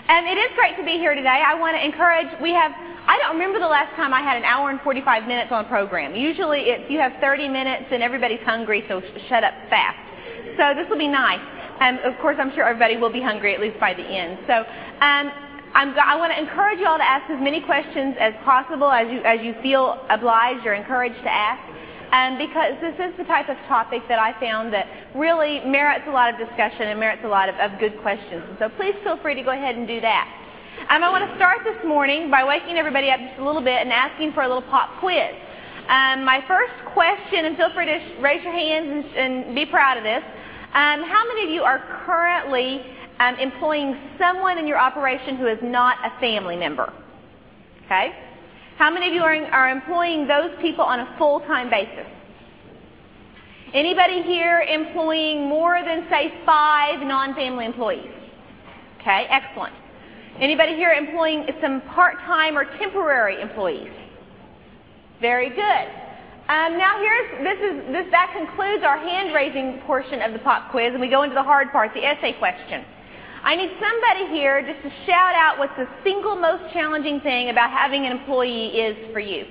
It is great to be here today. I want to encourage, I don't remember the last time I had an hour and 45 minutes on a program. Usually it's you have 30 minutes and everybody's hungry, so shut up fast. So this will be nice. Of course, I'm sure everybody will be hungry at least by the end. So I want to encourage you all to ask as many questions as possible as you feel obliged or encouraged to ask. Because this is the type of topic that I found that really merits a lot of discussion and merits a lot of good questions. And so please feel free to go ahead and do that. I want to start this morning by waking everybody up just a little bit and asking for a little pop quiz. My first question, and feel free to raise your hands and be proud of this. How many of you are currently employing someone in your operation who is not a family member? Okay. How many of you are employing those people on a full-time basis? Anybody here employing more than, say, 5 non-family employees? Okay, excellent. Anybody here employing some part-time or temporary employees? Very good. Now that concludes our hand-raising portion of the pop quiz, and we go into the hard part, the essay question. I need somebody here just to shout out what the single most challenging thing about having an employee is for you.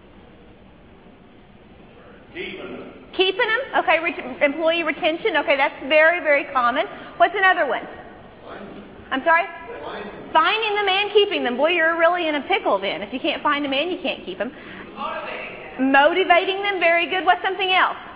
Keeping them? Okay, employee retention. Okay, that's very, very common. What's another one? I'm sorry? Finding them and keeping them. Boy, you're really in a pickle then. If you can't find them and you can't keep them. Motivating them. Very good. What's something else?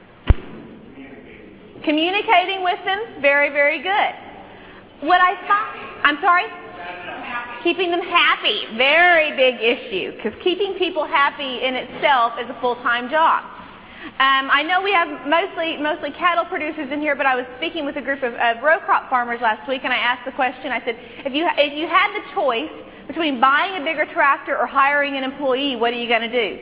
Communicating with them. Very, very good. What I find, I'm sorry? Keeping them happy. Very big issue, because keeping people happy in itself is a full-time job. I know we have mostly cattle producers in here, but I was speaking with a group of row crop farmers last week, and I asked the question, I said, if you had the choice between buying a bigger tractor or hiring an employee, what are you going to do?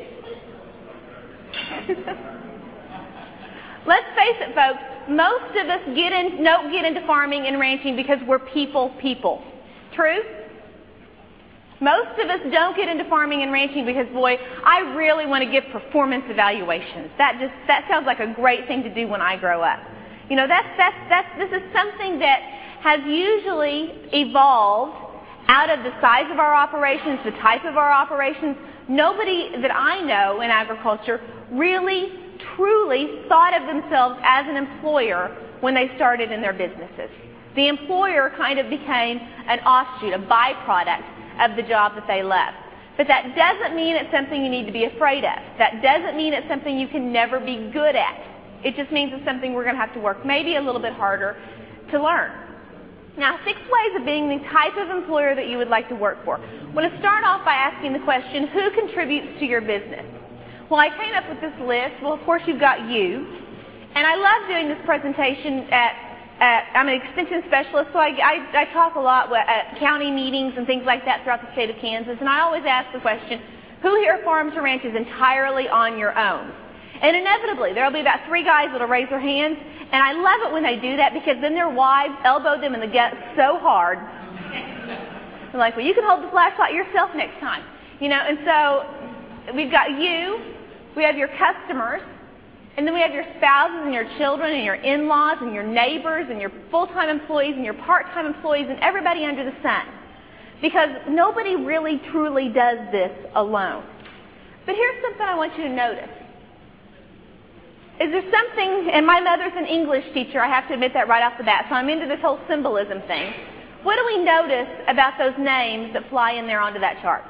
Let's face it, folks, most of us don't get into farming and ranching because we're people. True? Most of us don't get into farming and ranching because, boy, I really want to give performance evaluations. That sounds like a great thing to do when I grow up. You know, this is something that has usually evolved out of the size of our operations, the type of our operations. Nobody that I know in agriculture really truly thought of themselves as an employer when they started in their businesses. The employer kind of became an offshoot, a byproduct of the job that they love. But that doesn't mean it's something you need to be afraid of. That doesn't mean it's something you can never be good at. It just means it's something we're going to have to work maybe a little bit harder to learn. Now, 6 ways of being the type of employer that you would like to work for. I want to start off by asking the question, who contributes to your business? Well, I came up with this list. Well, of course, you've got you. And I love doing this presentation I'm an extension specialist, so I talk a lot at county meetings and things like that throughout the state of Kansas. And I always ask the question, who here farms or ranches entirely on your own? And inevitably, there will be about 3 guys that will raise their hands. And I love it when they do that, because then their wives elbow them in the gut so hard. They're like, well, you can hold the flashlight yourself next time. You know, and so we've got you. We have your customers, and then we have your spouses and your children and your in-laws and your neighbors and your full-time employees and your part-time employees and everybody under the sun. Because nobody really truly does this alone. But here's something I want you to notice. Is there something, and my mother's an English teacher, I have to admit that right off the bat, so I'm into this whole symbolism thing. What do we notice about those names that fly in there onto that chart?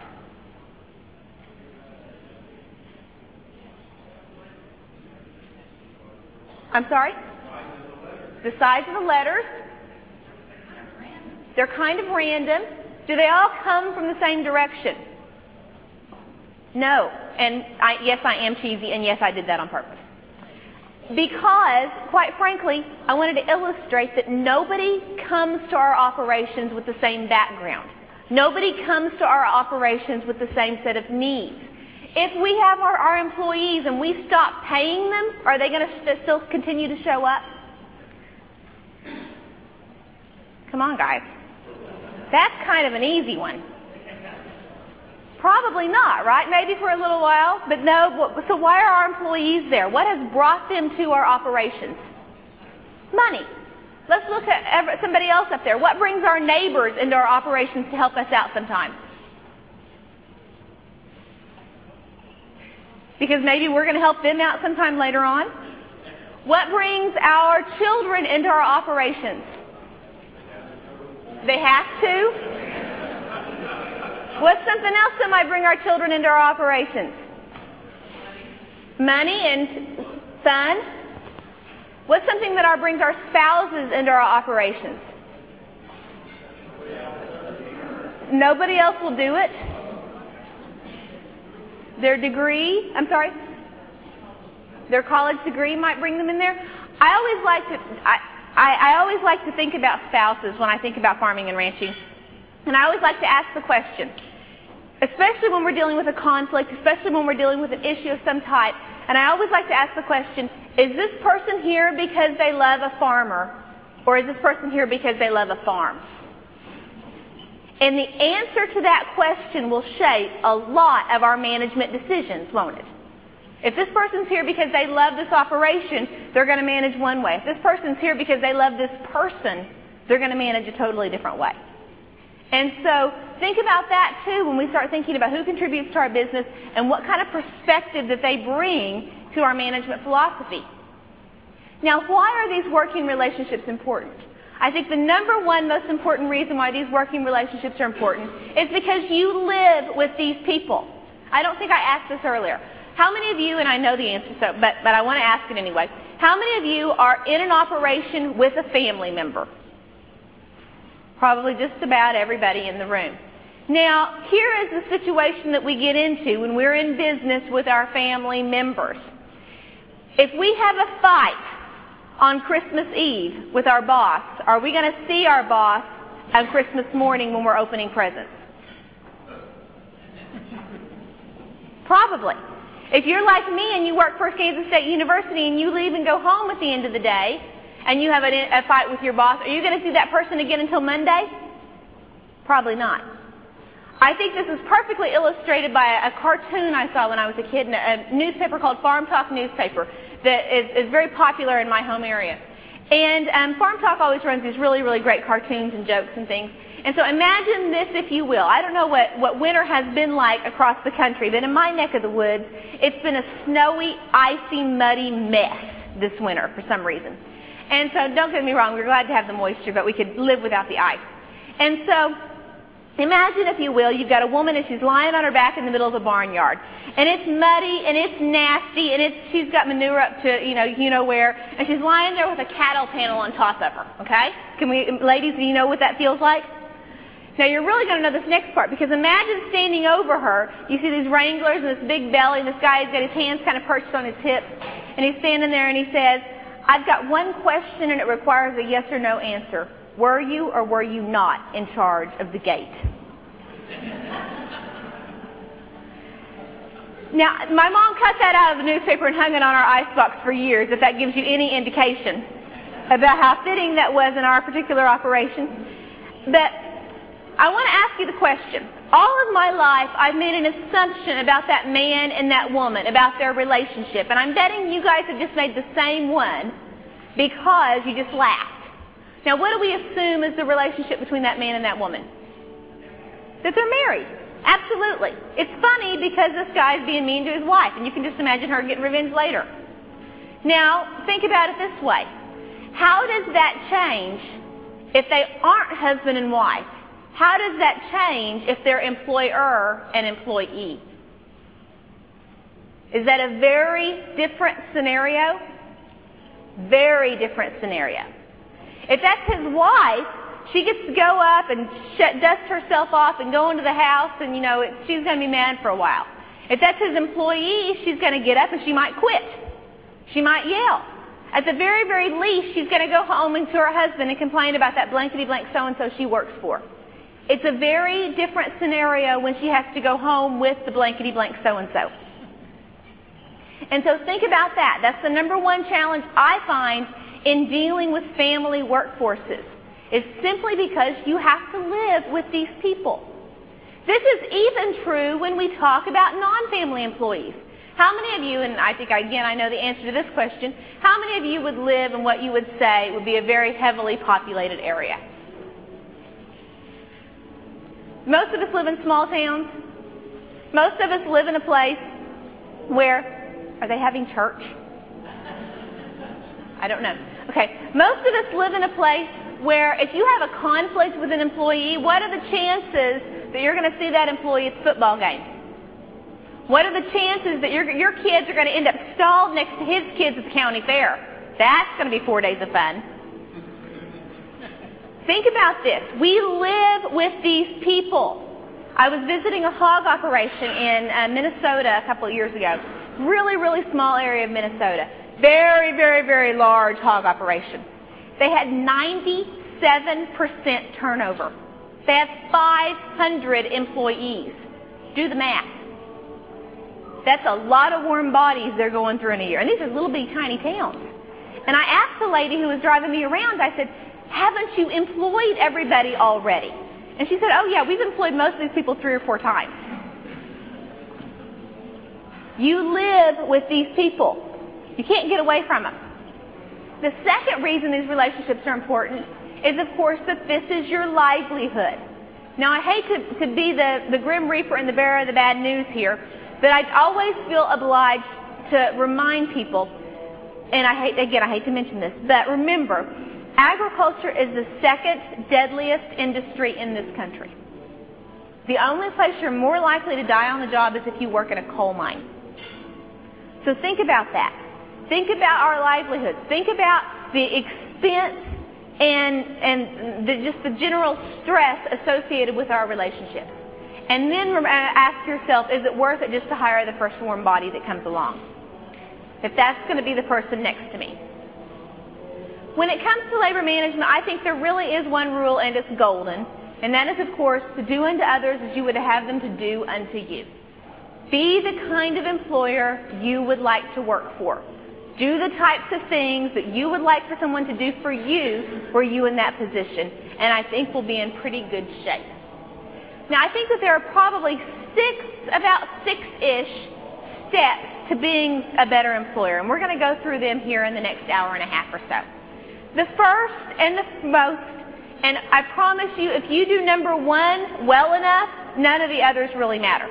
I'm sorry? The size of the letters. They're kind of random. Do they all come from the same direction? No. And yes, I am cheesy, and yes, I did that on purpose. Because, quite frankly, I wanted to illustrate that nobody comes to our operations with the same background. Nobody comes to our operations with the same set of needs. If we have our employees and we stop paying them, are they going to still continue to show up? Come on, guys. That's kind of an easy one. Probably not, right? Maybe for a little while, but no. So why are our employees there? What has brought them to our operations? Money. Let's look at somebody else up there. What brings our neighbors into our operations to help us out sometimes? Because maybe we're going to help them out sometime later on. What brings our children into our operations? They have to. What's something else that might bring our children into our operations? Money and fun. What's something that brings our spouses into our operations? Nobody else will do it. Their degree, their college degree might bring them in there. I always like to think about spouses when I think about farming and ranching. And I always like to ask the question, especially when we're dealing with a conflict, especially when we're dealing with an issue of some type. And I always like to ask the question, is this person here because they love a farmer? Or is this person here because they love a farm? And the answer to that question will shape a lot of our management decisions, won't it? If this person's here because they love this operation, they're going to manage one way. If this person's here because they love this person, they're going to manage a totally different way. And so think about that too when we start thinking about who contributes to our business and what kind of perspective that they bring to our management philosophy. Now, why are these working relationships important? I think the number one most important reason why these working relationships are important is because you live with these people. I don't think I asked this earlier. How many of you, and I know the answer, but I want to ask it anyway, how many of you are in an operation with a family member? Probably just about everybody in the room. Now, here is the situation that we get into when we're in business with our family members. If we have a fight on Christmas Eve with our boss, are we going to see our boss on Christmas morning when we're opening presents? Probably. If you're like me and you work for Kansas State University and you leave and go home at the end of the day and you have a fight with your boss, are you going to see that person again until Monday? Probably not. I think this is perfectly illustrated by a cartoon I saw when I was a kid in a newspaper called Farm Talk newspaper that is very popular in my home area. And Farm Talk always runs these really, really great cartoons and jokes and things. And so imagine this, if you will. I don't know what winter has been like across the country, but in my neck of the woods, it's been a snowy, icy, muddy mess this winter for some reason. And so don't get me wrong, we're glad to have the moisture, but we could live without the ice. And so imagine, if you will, you've got a woman and she's lying on her back in the middle of the barnyard. And it's muddy and it's nasty and she's got manure up to, you know where. And she's lying there with a cattle panel on top of her, okay? Ladies, do you know what that feels like? Now you're really going to know this next part, because imagine standing over her. You see these wranglers and this big belly and this guy's got his hands kind of perched on his hips. And he's standing there and he says, I've got one question and it requires a yes or no answer. Were you or were you not in charge of the gate? Now, my mom cut that out of the newspaper and hung it on our icebox for years, if that gives you any indication about how fitting that was in our particular operation. But I want to ask you the question. All of my life, I've made an assumption about that man and that woman, about their relationship. And I'm betting you guys have just made the same one because you just laughed. Now, what do we assume is the relationship between that man and that woman? That they're married. Absolutely. It's funny because this guy's being mean to his wife, and you can just imagine her getting revenge later. Now, think about it this way. How does that change if they aren't husband and wife? How does that change if they're employer and employee? Is that a very different scenario? Very different scenario. If that's his wife, she gets to go up and dust herself off and go into the house, and she's going to be mad for a while. If that's his employee, she's going to get up and she might quit. She might yell. At the very, very least, she's going to go home and to her husband and complain about that blankety-blank so-and-so she works for. It's a very different scenario when she has to go home with the blankety-blank so-and-so. And so think about that. That's the number one challenge I find in dealing with family workforces. Is simply because you have to live with these people. This is even true when we talk about non-family employees. How many of you, and I think, again, I know the answer to this question, how many of you would live in what you would say would be a very heavily populated area? Most of us live in small towns. Most of us live in a place where, are they having church? I don't know. Okay, most of us live in a place where if you have a conflict with an employee, what are the chances that you're going to see that employee at the football game? What are the chances that your kids are going to end up stalled next to his kids at the county fair? That's going to be 4 days of fun. Think about this. We live with these people. I was visiting a hog operation in Minnesota a couple of years ago. Really, really small area of Minnesota. Very, very, very large hog operation. They had 97% turnover. They had 500 employees. Do the math. That's a lot of warm bodies they're going through in a year. And these are little bitty tiny towns. And I asked the lady who was driving me around, I said, haven't you employed everybody already? And she said, oh yeah, we've employed most of these people 3 or 4 times. You live with these people. You can't get away from them. The second reason these relationships are important is, of course, that this is your livelihood. Now, I hate to be the grim reaper and the bearer of the bad news here, but I always feel obliged to remind people, and I hate to mention this, but remember, agriculture is the second deadliest industry in this country. The only place you're more likely to die on the job is if you work in a coal mine. So think about that. Think about our livelihoods. Think about the expense and just the general stress associated with our relationships. And then ask yourself, is it worth it just to hire the first warm body that comes along? If that's going to be the person next to me. When it comes to labor management, I think there really is one rule, and it's golden. And that is, of course, to do unto others as you would have them to do unto you. Be the kind of employer you would like to work for. Do the types of things that you would like for someone to do for you were you in that position. And I think we'll be in pretty good shape. Now, I think that there are probably about six-ish steps to being a better employer. And we're going to go through them here in the next hour and a half or so. The first and the most, and I promise you, if you do number 1 well enough, none of the others really matter.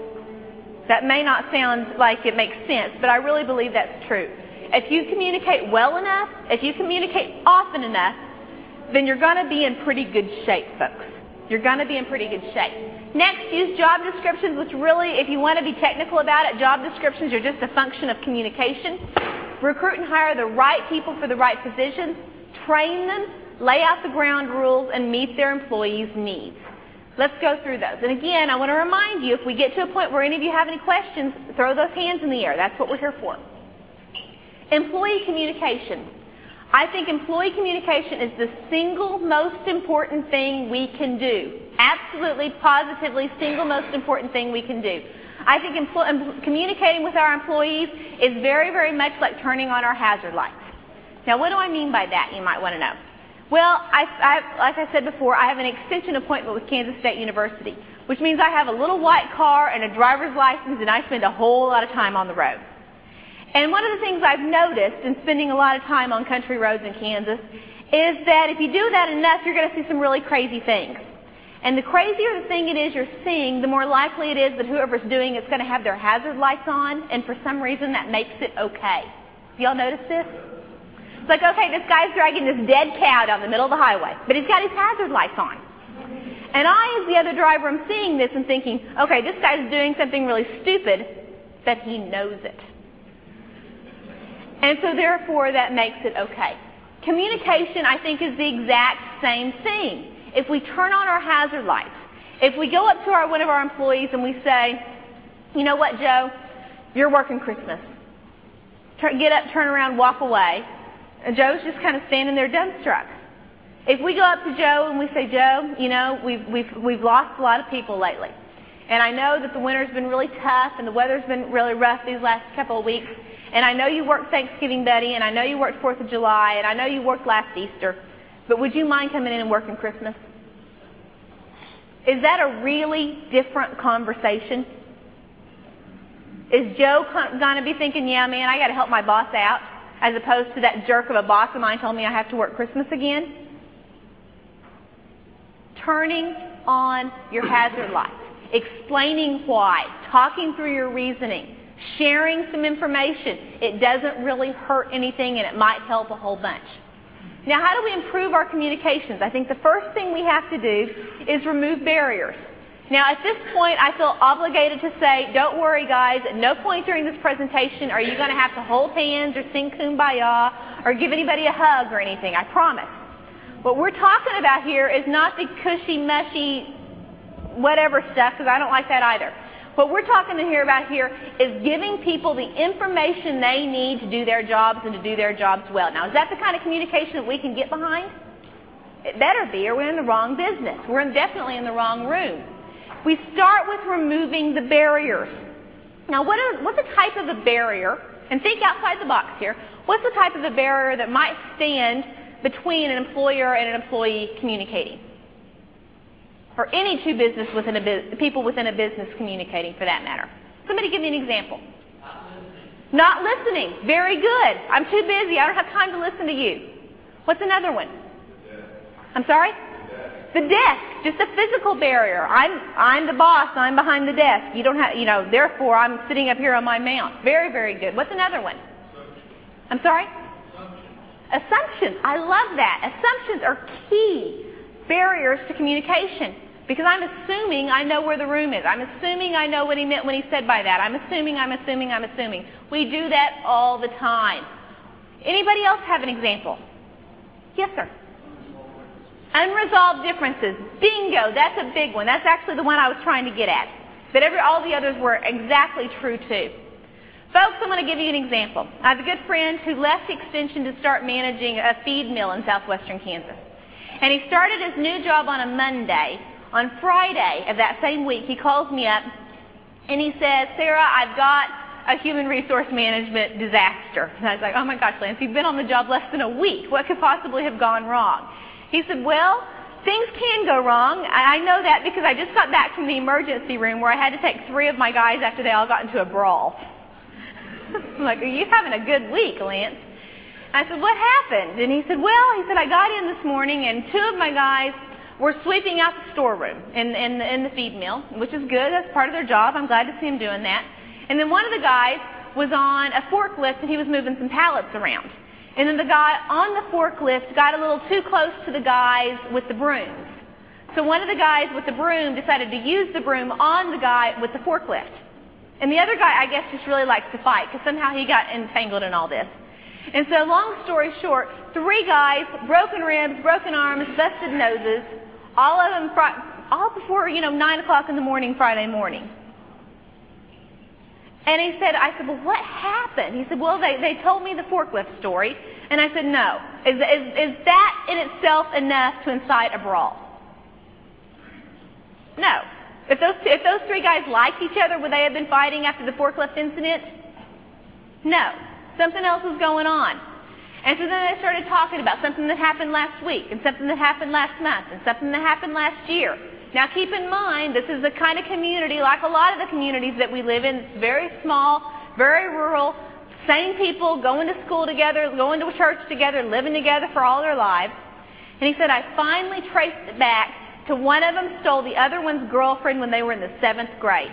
That may not sound like it makes sense, but I really believe that's true. If you communicate well enough, if you communicate often enough, then you're going to be in pretty good shape, folks. You're going to be in pretty good shape. Next, use job descriptions, which really, if you want to be technical about it, job descriptions are just a function of communication. Recruit and hire the right people for the right positions. Train them, lay out the ground rules, and meet their employees' needs. Let's go through those. And again, I want to remind you, if we get to a point where any of you have any questions, throw those hands in the air. That's what we're here for. Employee communication. I think employee communication is the single most important thing we can do. Absolutely, positively, single most important thing we can do. I think communicating with our employees is very, very much like turning on our hazard lights. Now, what do I mean by that, you might want to know? Well, like I said before, I have an extension appointment with Kansas State University, which means I have a little white car and a driver's license, and I spend a whole lot of time on the road. And one of the things I've noticed in spending a lot of time on country roads in Kansas is that if you do that enough, you're going to see some really crazy things. And the crazier the thing it is you're seeing, the more likely it is that whoever's doing it's going to have their hazard lights on, and for some reason that makes it okay. Y'all notice this? It's like, okay, this guy's dragging this dead cow down the middle of the highway, but he's got his hazard lights on. And I, as the other driver, am seeing this and thinking, okay, this guy's doing something really stupid, but he knows it. And so therefore that makes it okay. Communication, I think, is the exact same thing. If we turn on our hazard lights, if we go up to one of our employees and we say, you know what, Joe, you're working Christmas. Get up, turn around, walk away. And Joe's just kind of standing there dumbstruck. If we go up to Joe and we say, Joe, you know, we've lost a lot of people lately. And I know that the winter's been really tough and the weather's been really rough these last couple of weeks. And I know you worked Thanksgiving, Betty, and I know you worked 4th of July, and I know you worked last Easter. But would you mind coming in and working Christmas? Is that a really different conversation? Is Joe going to be thinking, yeah, man, I got to help my boss out, as opposed to that jerk of a boss of mine told me I have to work Christmas again? Turning on your hazard lights, explaining why, talking through your reasoning, sharing some information. It doesn't really hurt anything, and it might help a whole bunch. Now, how do we improve our communications? I think the first thing we have to do is remove barriers. Now, at this point, I feel obligated to say, don't worry, guys. At no point during this presentation are you going to have to hold hands or sing Kumbaya or give anybody a hug or anything. I promise. What we're talking about here is not the cushy-mushy whatever stuff, because I don't like that either. What we're talking about here is giving people the information they need to do their jobs and to do their jobs well. Now, is that the kind of communication that we can get behind? It better be, or we're in the wrong business. We're definitely in the wrong room. We start with removing the barriers. Now, what's a type of a barrier? And think outside the box here. What's the type of a barrier that might stand between an employer and an employee communicating? Or any two people within a business communicating, for that matter. Somebody give me an example. Not listening. Very good. I'm too busy. I don't have time to listen to you. What's another one? I'm sorry? The desk. Just a physical barrier. I'm the boss. I'm behind the desk. You don't have, therefore I'm sitting up here on my mount. Very, very good. What's another one? I'm sorry? Assumptions. I love that. Assumptions are key barriers to communication. Because I'm assuming I know where the room is. I'm assuming I know what he meant when he said by that. I'm assuming. We do that all the time. Anybody else have an example? Yes, sir. Unresolved differences. Bingo. That's a big one. That's actually the one I was trying to get at. But all the others were exactly true too. Folks, I'm going to give you an example. I have a good friend who left Extension to start managing a feed mill in southwestern Kansas. And he started his new job on a Monday. On Friday of that same week, he calls me up and he says, Sarah, I've got a human resource management disaster. And I was like, oh my gosh, Lance, you've been on the job less than a week. What could possibly have gone wrong? He said, well, things can go wrong. I know that because I just got back from the emergency room where I had to take 3 of my guys after they all got into a brawl. I'm like, are you having a good week, Lance? I said, what happened? And he said, I got in this morning and 2 of my guys were sweeping out the storeroom in the feed mill, which is good. That's part of their job. I'm glad to see them doing that. And then one of the guys was on a forklift and he was moving some pallets around. And then the guy on the forklift got a little too close to the guys with the brooms. So one of the guys with the broom decided to use the broom on the guy with the forklift. And the other guy, I guess, just really likes to fight because somehow he got entangled in all this. And so long story short, 3 guys, broken ribs, broken arms, busted noses, all of them, all before, 9 o'clock in the morning, Friday morning. And I said, well, what happened? He said, well, they told me the forklift story. And I said, no. Is that in itself enough to incite a brawl? No. If those 3 guys liked each other, would they have been fighting after the forklift incident? No. Something else was going on. And so then they started talking about something that happened last week, and something that happened last month, and something that happened last year. Now keep in mind, this is the kind of community, like a lot of the communities that we live in, it's very small, very rural, same people going to school together, going to church together, living together for all their lives. And he said, I finally traced it back to one of them stole the other one's girlfriend when they were in the 7th grade.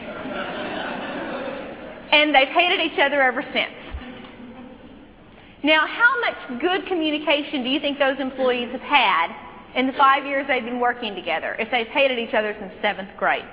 And they've hated each other ever since. Now, how much good communication do you think those employees have had in the 5 years they've been working together if they've hated each other since 7th grade?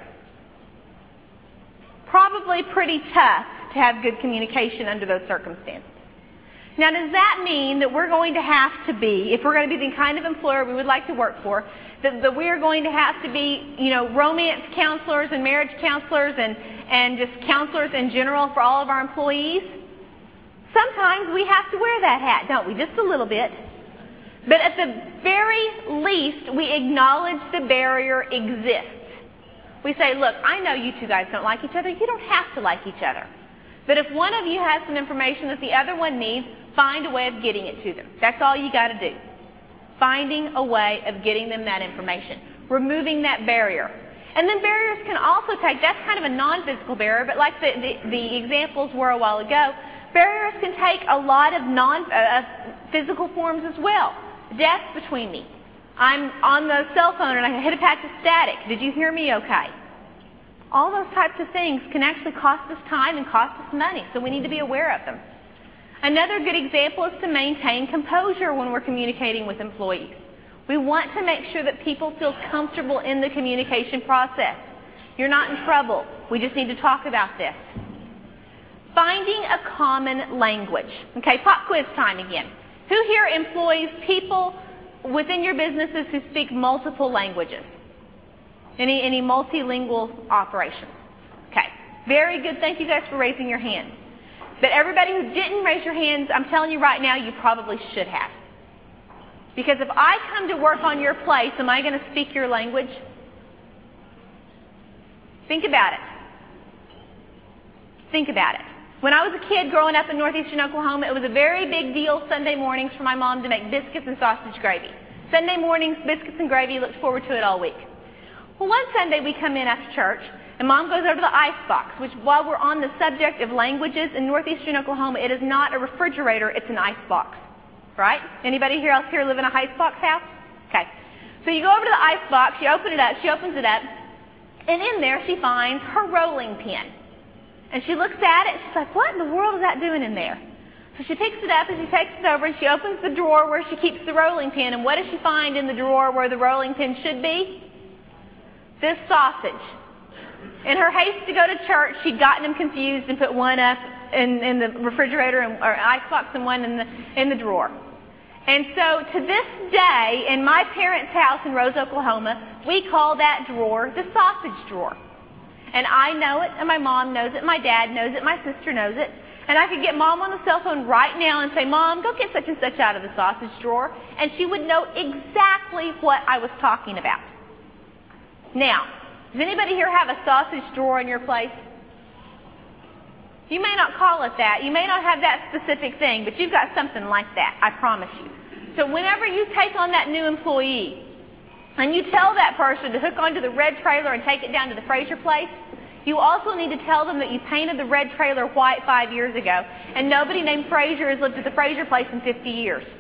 Probably pretty tough to have good communication under those circumstances. Now, does that mean that we're going to have to be, if we're going to be the kind of employer we would like to work for, that we're going to have to be, romance counselors and marriage counselors and just counselors in general for all of our employees? Sometimes we have to wear that hat, don't we? Just a little bit. But at the very least, we acknowledge the barrier exists. We say, look, I know you 2 guys don't like each other. You don't have to like each other. But if one of you has some information that the other one needs, find a way of getting it to them. That's all you got to do. Finding a way of getting them that information. Removing that barrier. And then barriers can also take, that's kind of a non-physical barrier, but like the examples were a while ago, barriers can take a lot of physical forms as well. Desk between me. I'm on the cell phone and I hit a patch of static. Did you hear me okay? All those types of things can actually cost us time and cost us money, so we need to be aware of them. Another good example is to maintain composure when we're communicating with employees. We want to make sure that people feel comfortable in the communication process. You're not in trouble. We just need to talk about this. Finding a common language. Okay, pop quiz time again. Who here employs people within your businesses who speak multiple languages? Any multilingual operations? Okay, very good. Thank you guys for raising your hands. But everybody who didn't raise your hands, I'm telling you right now, you probably should have. Because if I come to work on your place, am I going to speak your language? Think about it. Think about it. When I was a kid growing up in northeastern Oklahoma, it was a very big deal Sunday mornings for my mom to make biscuits and sausage gravy. Sunday mornings, biscuits and gravy, looked forward to it all week. Well, one Sunday we come in after church, and Mom goes over to the ice box, which, while we're on the subject of languages, in northeastern Oklahoma, it is not a refrigerator, it's an ice box. Right? Anybody else here live in a ice box house? Okay. So you go over to the ice box, you open it up, she opens it up, and in there she finds her rolling pin. And she looks at it, and she's like, what in the world is that doing in there? So she picks it up and she takes it over and she opens the drawer where she keeps the rolling pin, and what does she find in the drawer where the rolling pin should be? This sausage. In her haste to go to church, she'd gotten them confused and put one up in the refrigerator or icebox and one in the drawer. And so to this day, in my parents' house in Rose, Oklahoma, we call that drawer the sausage drawer. And I know it, and my mom knows it, my dad knows it, my sister knows it. And I could get Mom on the cell phone right now and say, Mom, go get such and such out of the sausage drawer. And she would know exactly what I was talking about. Now, does anybody here have a sausage drawer in your place? You may not call it that. You may not have that specific thing, but you've got something like that, I promise you. So whenever you take on that new employee and you tell that person to hook onto the red trailer and take it down to the Fraser place, you also need to tell them that you painted the red trailer white 5 years ago, and nobody named Fraser has lived at the Fraser place in 50 years.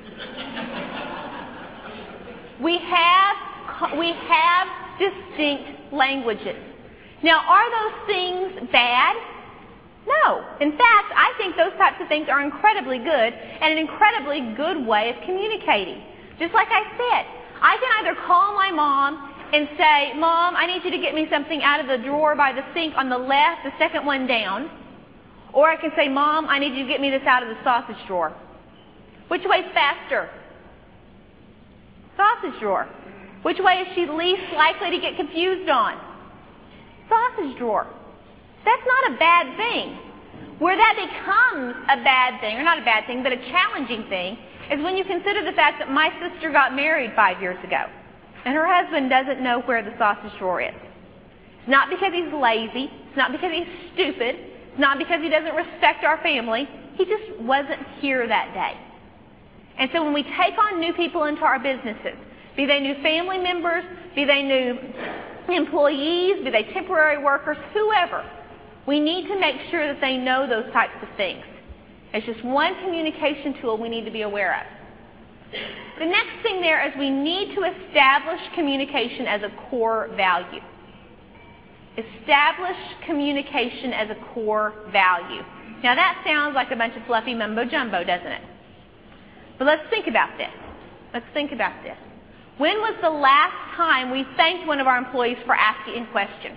We have distinct languages. Now, are those things bad? No. In fact, I think those types of things are incredibly good and an incredibly good way of communicating. Just like I said, I can either call my mom and say, Mom, I need you to get me something out of the drawer by the sink on the left, the second one down. Or I can say, Mom, I need you to get me this out of the sausage drawer. Which way's faster? Sausage drawer. Which way is she least likely to get confused on? Sausage drawer. That's not a bad thing. Where that becomes a bad thing, or not a bad thing, but a challenging thing, is when you consider the fact that my sister got married 5 years ago, and her husband doesn't know where the sausage drawer is. It's not because he's lazy. It's not because he's stupid. It's not because he doesn't respect our family. He just wasn't here that day. And so when we take on new people into our businesses, be they new family members, be they new employees, be they temporary workers, whoever, we need to make sure that they know those types of things. It's just one communication tool we need to be aware of. The next thing there is we need to establish communication as a core value. Establish communication as a core value. Now that sounds like a bunch of fluffy mumbo jumbo, doesn't it? But let's think about this. Let's think about this. When was the last time we thanked one of our employees for asking a question?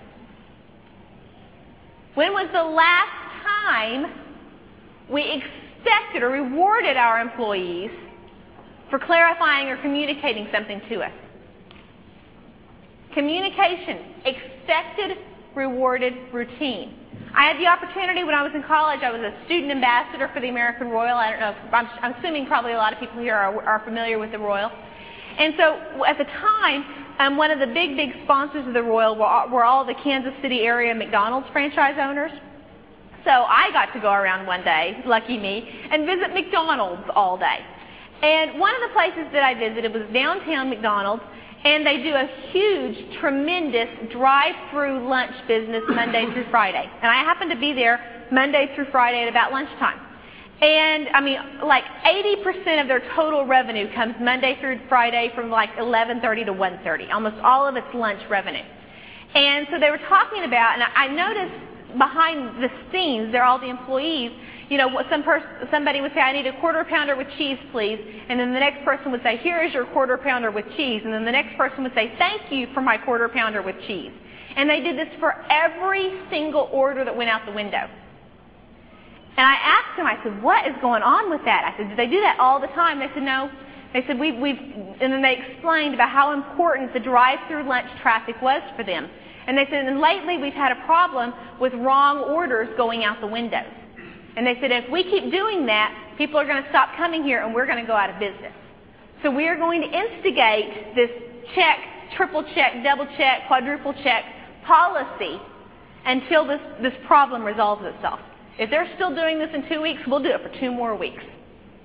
When was the last time we expected or rewarded our employees for clarifying or communicating something to us? Communication, expected, rewarded, routine. I had the opportunity when I was in college. I was a student ambassador for the American Royal. I don't know if, I'm assuming probably a lot of people here are familiar with the Royal. And so at the time, one of the big sponsors of the Royal were all the Kansas City area McDonald's franchise owners. So I got to go around one day, lucky me, and visit McDonald's all day. And one of the places that I visited was downtown McDonald's, And they do a huge, tremendous drive-through lunch business Monday through Friday. And I happen to be there Monday through Friday at about lunchtime. And, I mean, like 80% of their total revenue comes Monday through Friday from like 11:30 to 1:30. Almost all of it's lunch revenue. And so they were talking about, and I noticed behind the scenes, they're all the employees, you know, somebody would say, I need a quarter pounder with cheese, please. And then the next person would say, here is your quarter pounder with cheese. And then the next person would say, thank you for my quarter pounder with cheese. And they did this for every single order that went out the window. And I asked them, I said, what is going on with that? I said, do they do that all the time? They said, no. They said, and then they explained about how important the drive-through lunch traffic was for them. And they said, and lately we've had a problem with wrong orders going out the windows. And they said, if we keep doing that, people are going to stop coming here and we're going to go out of business. So we are going to instigate this check, triple check, double check, quadruple check policy until this problem resolves itself. If they're still doing this in 2 weeks, we'll do it for 2 more weeks.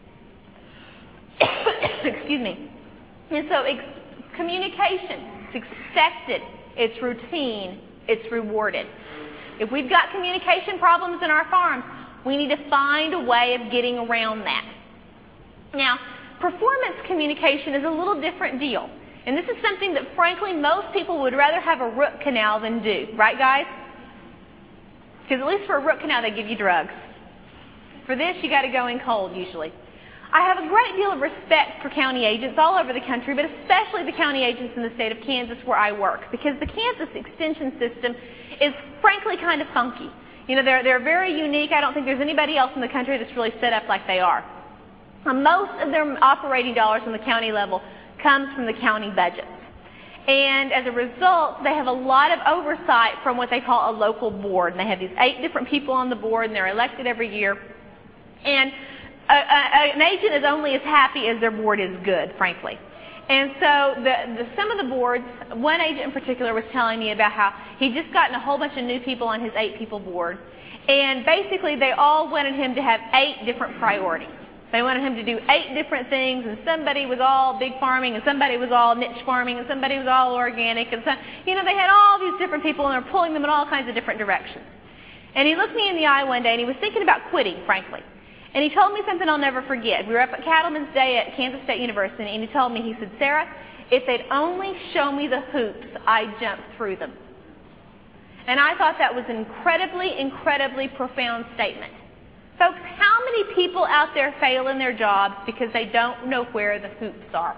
Excuse me. And so communication, it's expected, it's routine, it's rewarded. If we've got communication problems in our farms, we need to find a way of getting around that. Now, performance communication is a little different deal. And this is something that, frankly, most people would rather have a root canal than do. Right, guys? Because at least for a root canal, they give you drugs. For this, you got to go in cold, usually. I have a great deal of respect for county agents all over the country, but especially the county agents in the state of Kansas where I work, because the Kansas extension system is, frankly, kind of funky. You know, they're very unique. I don't think there's anybody else in the country that's really set up like they are. Most of their operating dollars on the county level comes from the county budgets. And as a result, they have a lot of oversight from what they call a local board. And they have these 8 different people on the board, and they're elected every year. And an agent is only as happy as their board is good, frankly. And so some of the boards, one agent in particular was telling me about how he'd just gotten a whole bunch of new people on his 8-people board. And basically, they all wanted him to have 8 different priorities. They wanted him to do 8 different things, and somebody was all big farming, and somebody was all niche farming, and somebody was all organic, and they had all these different people, and they're pulling them in all kinds of different directions. And he looked me in the eye one day, and he was thinking about quitting, frankly. And he told me something I'll never forget. We were up at Cattleman's Day at Kansas State University, and he told me, he said, Sarah, if they'd only show me the hoops, I'd jump through them. And I thought that was an incredibly, incredibly profound statement. Folks, how many people out there fail in their jobs because they don't know where the hoops are?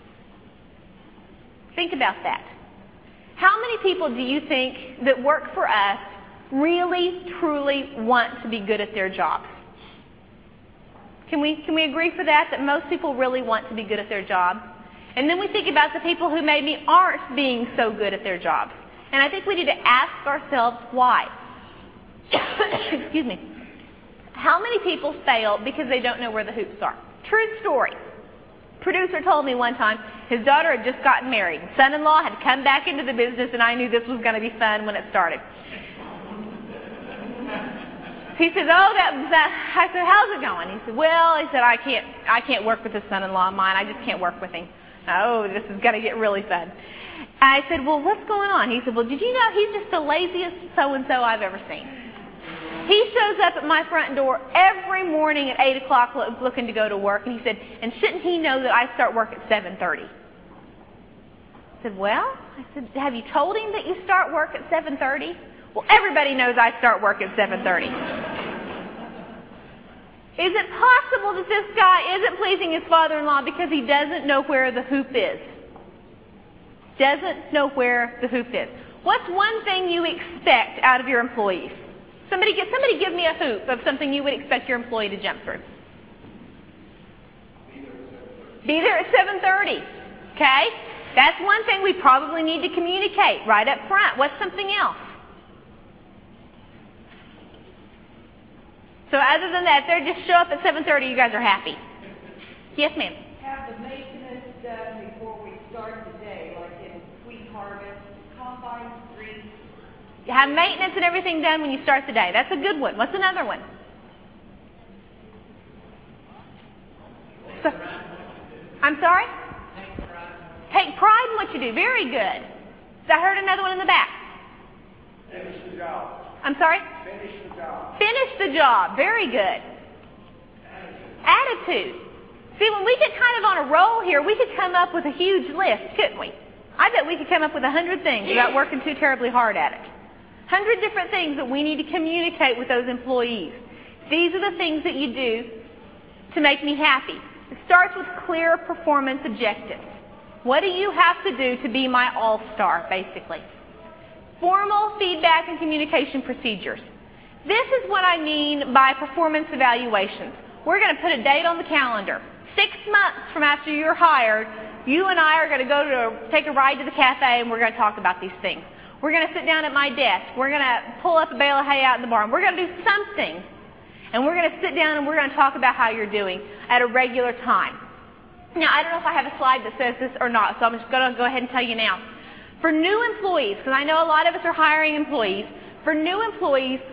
Think about that. How many people do you think that work for us really, truly want to be good at their jobs? Can we agree for that most people really want to be good at their jobs? And then we think about the people who maybe aren't being so good at their jobs. And I think we need to ask ourselves why. Excuse me. How many people fail because they don't know where the hoops are? True story. Producer told me one time his daughter had just gotten married. Son-in-law had come back into the business, and I knew this was going to be fun when it started. He says, I said, how's it going? He said, well, I can't work with this son-in-law of mine. I just can't work with him. Oh, this is going to get really fun. I said, well, what's going on? He said, well, did you know he's just the laziest so-and-so I've ever seen? He shows up at my front door every morning at 8 o'clock looking to go to work. And he said, and shouldn't he know that I start work at 7:30? I said, well, have you told him that you start work at 7:30? Well, everybody knows I start work at 7:30. Is it possible that this guy isn't pleasing his father-in-law because he doesn't know where the hoop is? Doesn't know where the hoop is. What's one thing you expect out of your employees? Somebody give me a hoop of something you would expect your employee to jump through. Be there at 7:30. Okay? That's one thing we probably need to communicate right up front. What's something else? So other than that, if they just show up at 7:30, you guys are happy. Yes, ma'am. Have the maintenance done before we start the day, like in wheat harvest, combine grease. Have maintenance and everything done when you start the day. That's a good one. What's another one? I'm sorry? Take pride in what you do. Very good. I heard another one in the back. Finish the job. I'm sorry? Finish the job. Finish the job. Very good. Attitude. See, when we get kind of on a roll here, we could come up with a huge list, couldn't we? I bet we could come up with 100 things without working too terribly hard at it. 100 different things that we need to communicate with those employees. These are the things that you do to make me happy. It starts with clear performance objectives. What do you have to do to be my all-star, basically? Formal feedback and communication procedures. This is what I mean by performance evaluations. We're going to put a date on the calendar. 6 months from after you're hired, you and I are going to take a ride to the cafe and we're going to talk about these things. We're going to sit down at my desk. We're going to pull up a bale of hay out in the barn. We're going to do something. And we're going to sit down and we're going to talk about how you're doing at a regular time. Now, I don't know if I have a slide that says this or not, so I'm just going to go ahead and tell you now. For new employees, because I know a lot of us are hiring employees, for new employees,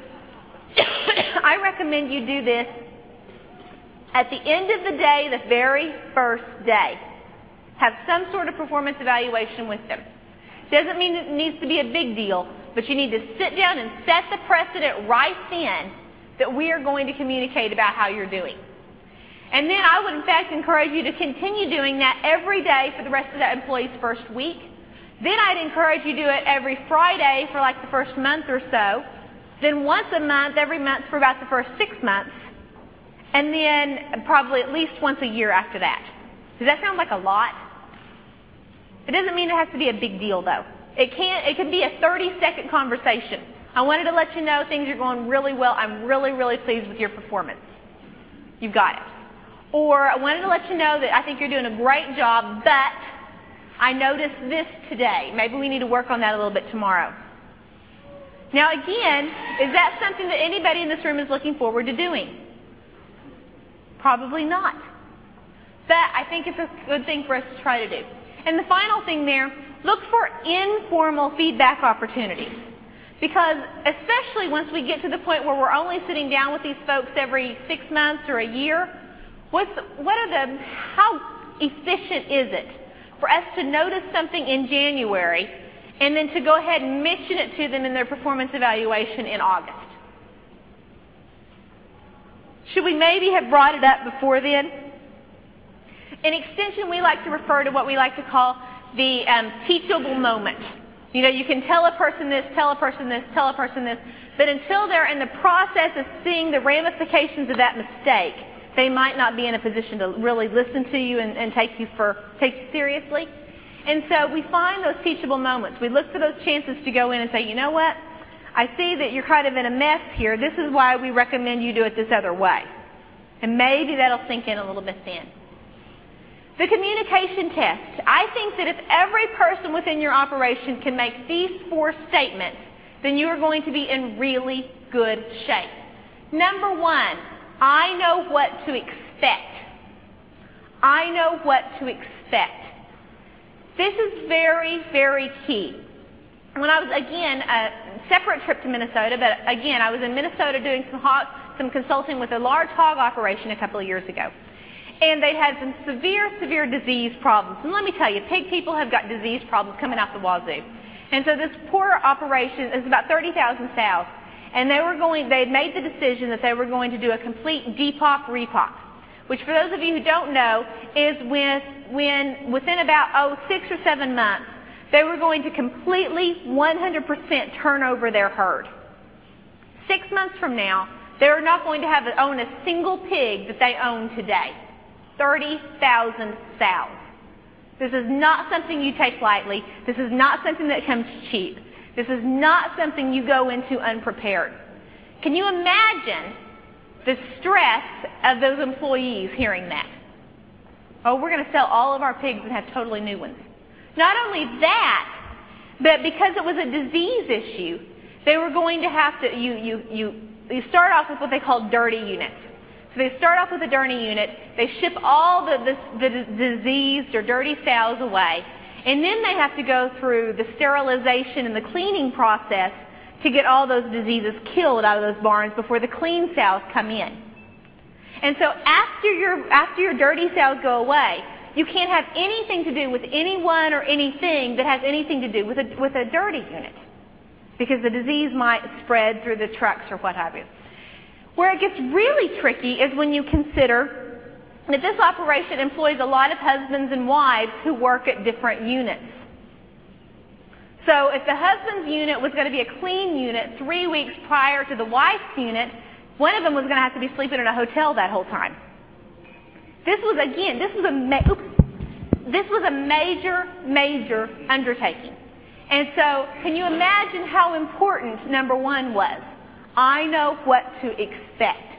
I recommend you do this at the end of the day, the very first day. Have some sort of performance evaluation with them. Doesn't mean it needs to be a big deal, but you need to sit down and set the precedent right then that we are going to communicate about how you're doing. And then I would in fact encourage you to continue doing that every day for the rest of that employee's first week. Then I'd encourage you to do it every Friday for like the first month or so. Then once a month, every month for about the first 6 months. And then probably at least once a year after that. Does that sound like a lot? It doesn't mean it has to be a big deal though. It can be a 30-second conversation. I wanted to let you know things are going really well. I'm really, really pleased with your performance. You've got it. Or I wanted to let you know that I think you're doing a great job, but I noticed this today. Maybe we need to work on that a little bit tomorrow. Now again, is that something that anybody in this room is looking forward to doing? Probably not. But I think it's a good thing for us to try to do. And the final thing there, look for informal feedback opportunities. Because especially once we get to the point where we're only sitting down with these folks every 6 months or a year, how efficient is it for us to notice something in January and then to go ahead and mention it to them in their performance evaluation in August? Should we maybe have brought it up before then? In Extension, we like to refer to what we like to call the teachable moment. You know, you can tell a person this, tell a person this, tell a person this, but until they're in the process of seeing the ramifications of that mistake, they might not be in a position to really listen to you and take you seriously. And so we find those teachable moments. We look for those chances to go in and say, you know what? I see that you're kind of in a mess here. This is why we recommend you do it this other way. And maybe that'll sink in a little bit then. The communication test. I think that if every person within your operation can make these 4 statements, then you are going to be in really good shape. Number 1, I know what to expect. I know what to expect. This is very, very key. When I was, again, a separate trip to Minnesota, but again, I was in Minnesota doing some consulting with a large hog operation a couple of years ago. And they had some severe, severe disease problems. And let me tell you, pig people have got disease problems coming out the wazoo. And so this poor operation is about 30,000 sows. And they had made the decision that they were going to do a complete depop repop, which for those of you who don't know is within about 6 or 7 months, they were going to completely 100% turn over their herd. 6 months from now, they're not going to own a single pig that they own today. 30,000 sows. This is not something you take lightly. This is not something that comes cheap. This is not something you go into unprepared. Can you imagine the stress of those employees hearing that? Oh, we're going to sell all of our pigs and have totally new ones. Not only that, but because it was a disease issue, they were going to have to, you start off with what they call dirty units. So they start off with a dirty unit, they ship all the diseased or dirty sows away, and then they have to go through the sterilization and the cleaning process to get all those diseases killed out of those barns before the clean sows come in. And so after your dirty sows go away, You can't have anything to do with anyone or anything that has anything to do with a dirty unit, because the disease might spread through the trucks or what have you. Where it gets really tricky is when you consider that this operation employs a lot of husbands and wives who work at different units. So if the husband's unit was going to be a clean unit 3 weeks prior to the wife's unit, one of them was going to have to be sleeping in a hotel that whole time. This was a major undertaking. And so, can you imagine how important number one was? I know what to expect.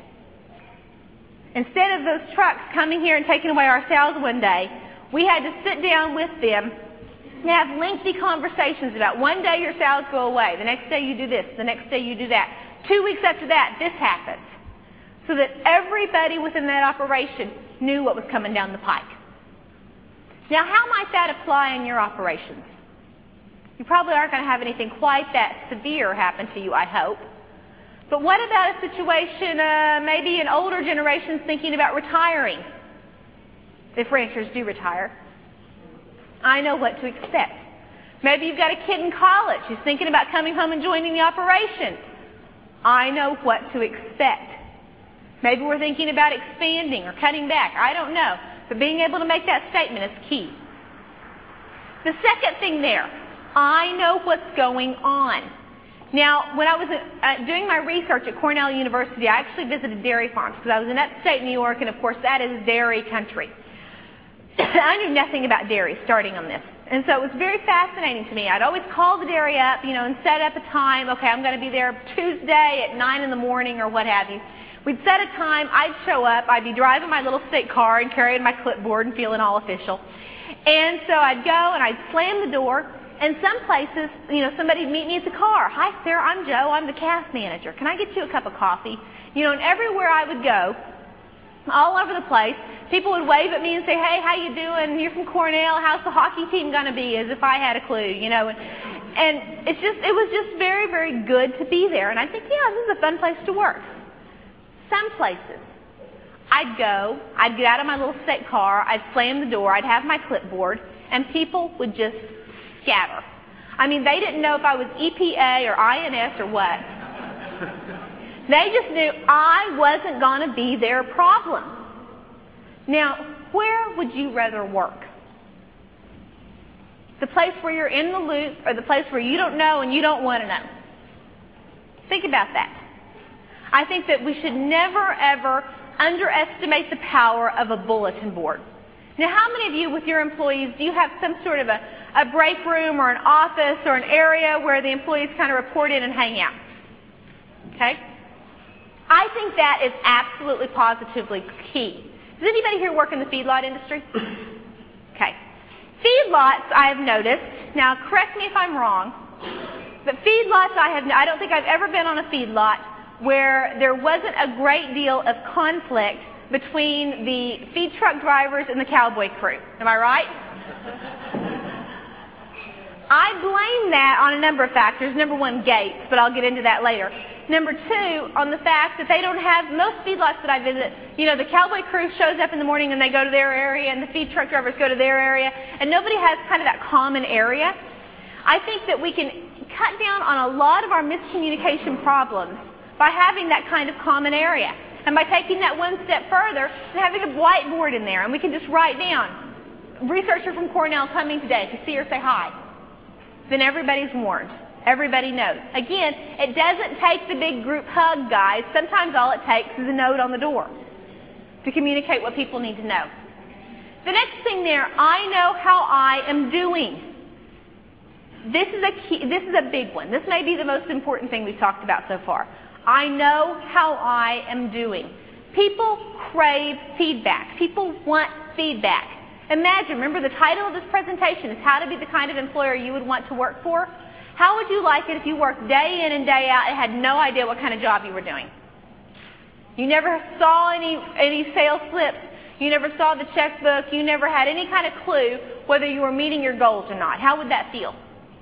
Instead of those trucks coming here and taking away our sows one day, we had to sit down with them and have lengthy conversations about one day your sows go away, the next day you do this, the next day you do that. 2 weeks after that, this happens. So that everybody within that operation knew what was coming down the pike. Now, how might that apply in your operations? You probably aren't going to have anything quite that severe happen to you, I hope. But what about a situation, maybe an older generation's thinking about retiring, if ranchers do retire? I know what to expect. Maybe you've got a kid in college who's thinking about coming home and joining the operation. I know what to expect. Maybe we're thinking about expanding or cutting back. I don't know. But being able to make that statement is key. The second thing there, I know what's going on. Now, when I was doing my research at Cornell University, I actually visited dairy farms because I was in upstate New York, and of course that is dairy country. I knew nothing about dairy starting on this. And so it was very fascinating to me. I'd always call the dairy up, and set up a time. Okay, I'm going to be there Tuesday at 9 in the morning or what have you. We'd set a time. I'd show up. I'd be driving my little state car and carrying my clipboard and feeling all official. And so I'd go and I'd slam the door. And some places, somebody'd meet me at the car. Hi, Sarah, I'm Joe. I'm the calf manager. Can I get you a cup of coffee? And everywhere I would go, all over the place, people would wave at me and say, hey, how you doing? You're from Cornell. How's the hockey team going to be? As if I had a clue, And it was just very, very good to be there. And I think, yeah, this is a fun place to work. Some places, I'd get out of my little state car, I'd slam the door, I'd have my clipboard, and people would just scatter. I mean, they didn't know if I was EPA or INS or what. They just knew I wasn't going to be their problem. Now, where would you rather work? The place where you're in the loop, or the place where you don't know and you don't want to know? Think about that. I think that we should never, ever underestimate the power of a bulletin board. Now, how many of you with your employees, do you have some sort of a break room or an office or an area where the employees kind of report in and hang out? Okay? I think that is absolutely positively key. Does anybody here work in the feedlot industry? Okay. Feedlots, I have noticed, now correct me if I'm wrong, but feedlots, I don't think I've ever been on a feedlot where there wasn't a great deal of conflict between the feed truck drivers and the cowboy crew. Am I right? I blame that on a number of factors. Number one, gates, but I'll get into that later. Number two, on the fact that they don't have, most feedlots that I visit, the cowboy crew shows up in the morning and they go to their area, and the feed truck drivers go to their area, and nobody has kind of that common area. I think that we can cut down on a lot of our miscommunication problems by having that kind of common area. And by taking that one step further and having a whiteboard in there, and we can just write down, researcher from Cornell coming today. If you see her, say hi. Then everybody's warned. Everybody knows. Again, it doesn't take the big group hug, guys. Sometimes all it takes is a note on the door to communicate what people need to know. The next thing there, I know how I am doing. This is a key, this is a big one. This may be the most important thing we've talked about so far. I know how I am doing. People crave feedback. People want feedback. Imagine, remember the title of this presentation is How to Be the Kind of Employer You Would Want to Work For. How would you like it if you worked day in and day out and had no idea what kind of job you were doing? You never saw any sales slips. You never saw the checkbook. You never had any kind of clue whether you were meeting your goals or not. How would that feel?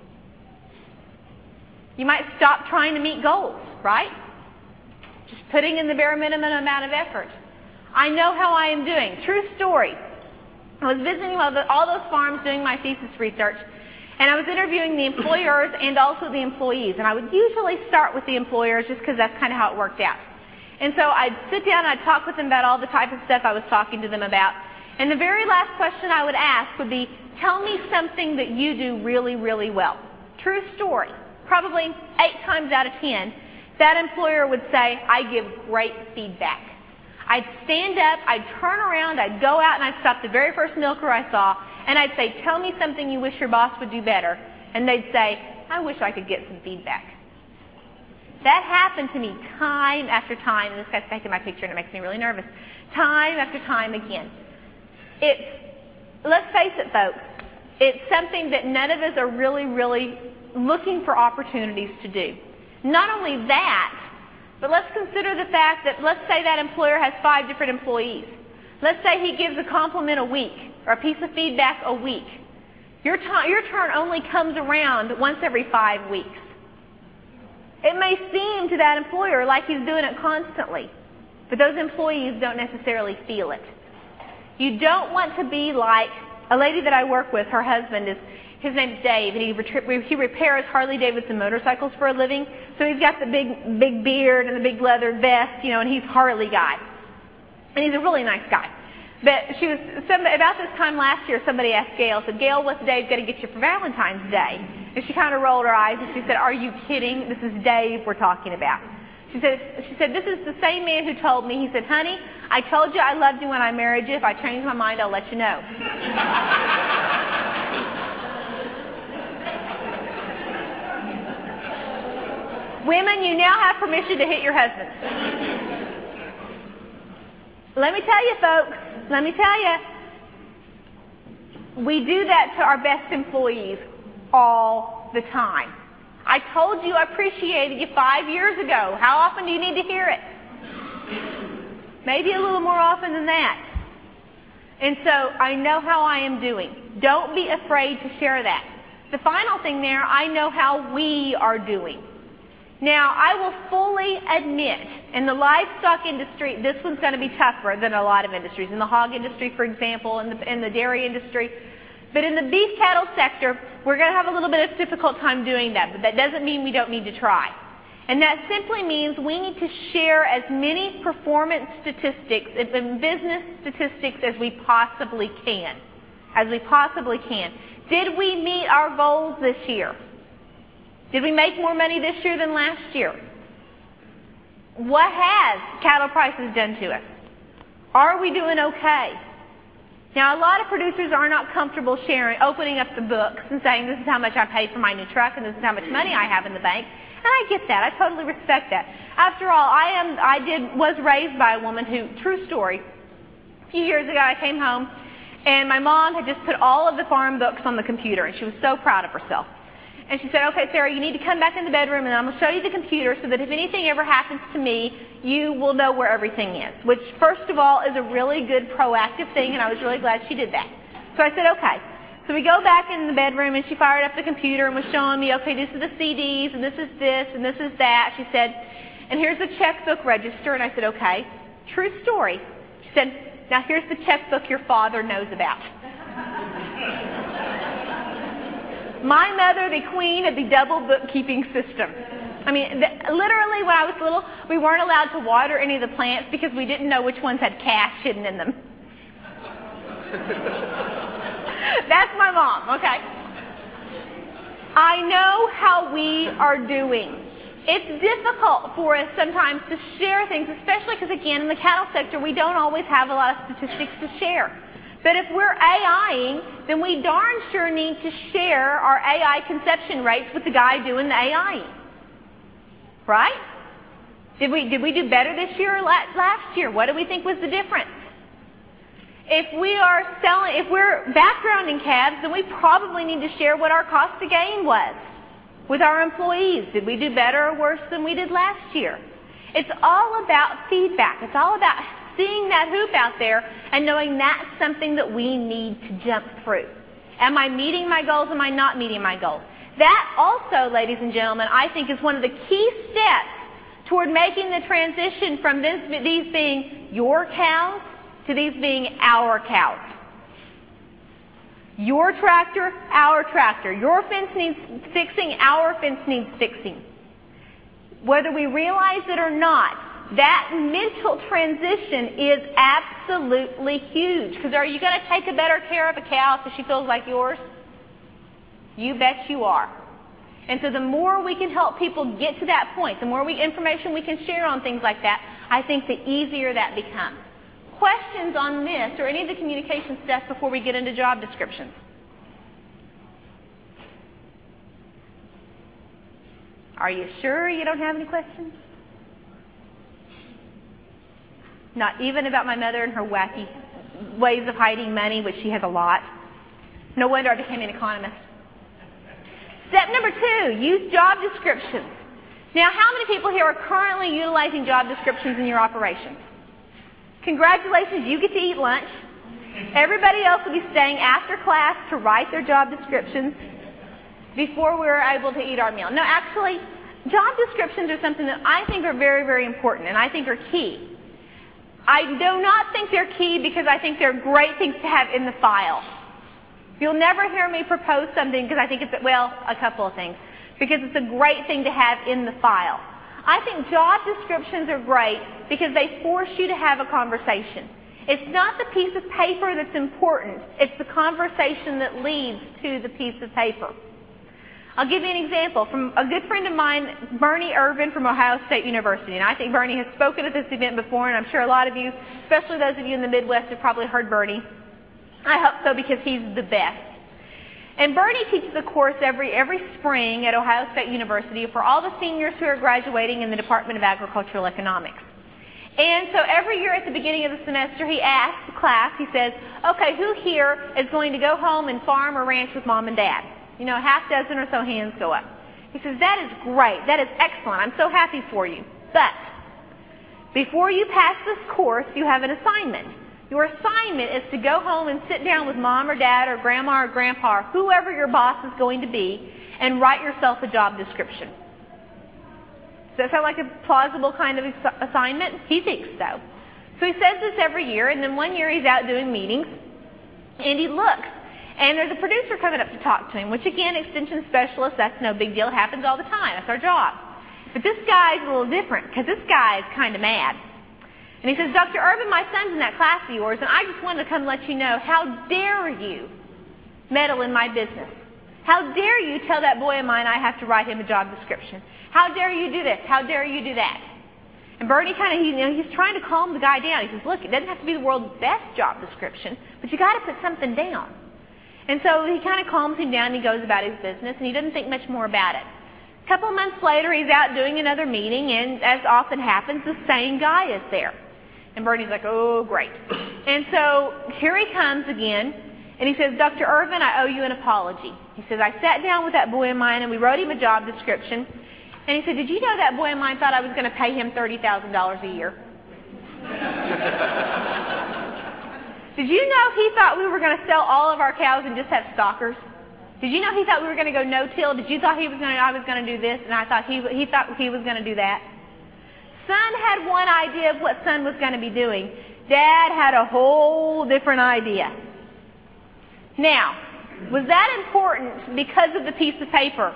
You might stop trying to meet goals, right? Just putting in the bare minimum amount of effort. I know how I am doing. True story. I was visiting all those farms doing my thesis research, and I was interviewing the employers and also the employees. And I would usually start with the employers just because that's kind of how it worked out. And so I'd sit down and I'd talk with them about all the type of stuff I was talking to them about. And the very last question I would ask would be, tell me something that you do really, really well. True story. Probably 8 times out of 10, that employer would say, I give great feedback. I'd stand up, I'd turn around, I'd go out and I'd stop the very first milker I saw, and I'd say, tell me something you wish your boss would do better. And they'd say, I wish I could get some feedback. That happened to me time after time, and this guy's taking my picture and it makes me really nervous. Time after time again. Let's face it, folks, it's something that none of us are really, really looking for opportunities to do. Not only that, but let's consider the fact that, let's say that employer has 5 different employees. Let's say he gives a compliment a week or a piece of feedback a week. Your turn only comes around once every 5 weeks. It may seem to that employer like he's doing it constantly, but those employees don't necessarily feel it. You don't want to be like a lady that I work with. Her husband his name's Dave, and he repairs Harley-Davidson motorcycles for a living. So he's got the big beard and the big leather vest, and he's Harley guy. And he's a really nice guy. But about this time last year, somebody asked Gail, said, Gail, what's Dave going to get you for Valentine's Day? And she kind of rolled her eyes and she said, are you kidding? This is Dave we're talking about. She said, this is the same man who told me, he said, honey, I told you I loved you when I married you. If I change my mind, I'll let you know. Women, you now have permission to hit your husbands. Let me tell you, folks, we do that to our best employees all the time. I told you I appreciated you 5 years ago. How often do you need to hear it? Maybe a little more often than that. And so I know how I am doing. Don't be afraid to share that. The final thing there, I know how we are doing. Now, I will fully admit, in the livestock industry, this one's going to be tougher than a lot of industries. In the hog industry, for example, in the dairy industry. But in the beef cattle sector, we're going to have a little bit of difficult time doing that. But that doesn't mean we don't need to try. And that simply means we need to share as many performance statistics and business statistics as we possibly can. Did we meet our goals this year? Did we make more money this year than last year? What has cattle prices done to us? Are we doing okay? Now, a lot of producers are not comfortable opening up the books and saying, this is how much I paid for my new truck and this is how much money I have in the bank. And I get that. I totally respect that. After all, I was raised by a woman who, true story, a few years ago I came home and my mom had just put all of the farm books on the computer and she was so proud of herself. And she said, okay, Sarah, you need to come back in the bedroom and I'm going to show you the computer so that if anything ever happens to me, you will know where everything is. Which, first of all, is a really good proactive thing, and I was really glad she did that. So I said, okay. So we go back in the bedroom and she fired up the computer and was showing me, okay, this is the CDs and this is this and this is that. She said, and here's the checkbook register. And I said, okay, true story. She said, now here's the checkbook your father knows about. My mother, the queen of the double bookkeeping system. I mean, literally when I was little, we weren't allowed to water any of the plants because we didn't know which ones had cash hidden in them. That's my mom, okay? I know how we are doing. It's difficult for us sometimes to share things, especially because, again, in the cattle sector, we don't always have a lot of statistics to share. But if we're AIing, then we darn sure need to share our AI conception rates with the guy doing the AIing. Right? Did we do better this year or last year? What do we think was the difference? If we're backgrounding calves, then we probably need to share what our cost of gain was with our employees. Did we do better or worse than we did last year? It's all about feedback. It's all about seeing that hoop out there and knowing that's something that we need to jump through. Am I meeting my goals? Am I not meeting my goals? That also, ladies and gentlemen, I think is one of the key steps toward making the transition from these being your cows to these being our cows. Your tractor, our tractor. Your fence needs fixing, our fence needs fixing. Whether we realize it or not, that mental transition is absolutely huge. Because are you going to take a better care of a cow so she feels like yours? You bet you are. And so the more we can help people get to that point, the more information we can share on things like that, I think the easier that becomes. Questions on this or any of the communication stuff before we get into job descriptions? Are you sure you don't have any questions? Not even about my mother and her wacky ways of hiding money, which she has a lot. No wonder I became an economist. Step number 2, use job descriptions. Now, how many people here are currently utilizing job descriptions in your operations? Congratulations, you get to eat lunch. Everybody else will be staying after class to write their job descriptions before we're able to eat our meal. No, actually, job descriptions are something that I think are very, very important and I think are key. I do not think they're key because I think they're great things to have in the file. You'll never hear me propose something because I think it's, well, a couple of things. Because it's a great thing to have in the file. I think job descriptions are great because they force you to have a conversation. It's not the piece of paper that's important. It's the conversation that leads to the piece of paper. I'll give you an example from a good friend of mine, Bernie Irvin from Ohio State University. And I think Bernie has spoken at this event before, and I'm sure a lot of you, especially those of you in the Midwest, have probably heard Bernie. I hope so because he's the best. And Bernie teaches a course every spring at Ohio State University for all the seniors who are graduating in the Department of Agricultural Economics. And so every year at the beginning of the semester, he asks the class, he says, okay, who here is going to go home and farm or ranch with mom and dad? You know, a half dozen or so hands go up. He says, that is great. That is excellent. I'm so happy for you. But before you pass this course, you have an assignment. Your assignment is to go home and sit down with mom or dad or grandma or grandpa or whoever your boss is going to be and write yourself a job description. Does that sound like a plausible kind of assignment? He thinks so. So he says this every year, and then one year he's out doing meetings, and he looks, and there's a producer coming up to talk to him, which again, extension specialist, that's no big deal. It happens all the time. That's our job. But this guy's a little different because this guy is kind of mad. And he says, Dr. Urban, my son's in that class of yours, and I just wanted to come let you know, how dare you meddle in my business? How dare you tell that boy of mine I have to write him a job description? How dare you do this? How dare you do that? And Bernie he's trying to calm the guy down. He says, look, it doesn't have to be the world's best job description, but you got to put something down. And so he kind of calms him down and he goes about his business and he doesn't think much more about it. A couple of months later, he's out doing another meeting, and as often happens, the same guy is there. And Bernie's like, oh, great. And so here he comes again, and he says, Dr. Irvin, I owe you an apology. He says, I sat down with that boy of mine, and we wrote him a job description. And he said, did you know that boy of mine thought I was going to pay him $30,000 a year? Did you know he thought we were going to sell all of our cows and just have stockers? Did you know he thought we were going to go no-till? Did you thought I was going to do this, and I thought he thought he was going to do that? Son had one idea of what son was going to be doing. Dad had a whole different idea. Now, was that important because of the piece of paper?